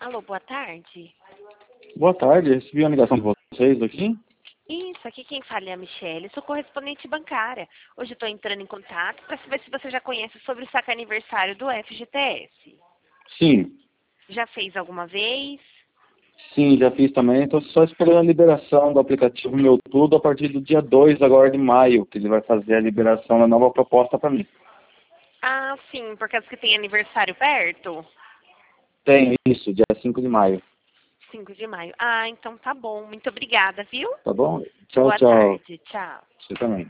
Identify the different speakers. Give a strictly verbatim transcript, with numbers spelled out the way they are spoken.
Speaker 1: Alô, boa tarde.
Speaker 2: Boa tarde, recebi uma ligação de vocês aqui.
Speaker 1: Isso, aqui quem fala é a Michelle, sou correspondente bancária. Hoje estou entrando em contato para saber se você já conhece sobre o saque aniversário do F G T S.
Speaker 2: Sim,
Speaker 1: Já fez alguma vez?
Speaker 2: sim, já fiz também. Estou só esperando a liberação do aplicativo Meu Tudo a partir do dia dois agora de maio, que ele vai fazer a liberação da nova proposta para mim.
Speaker 1: Ah, sim, por causa que tem aniversário perto?
Speaker 2: Tem isso, dia cinco de maio.
Speaker 1: cinco de maio. Ah, então tá bom. Muito obrigada, viu?
Speaker 2: Tá bom? Tchau,
Speaker 1: Boa
Speaker 2: tchau.
Speaker 1: tarde. Tchau.
Speaker 2: Você também.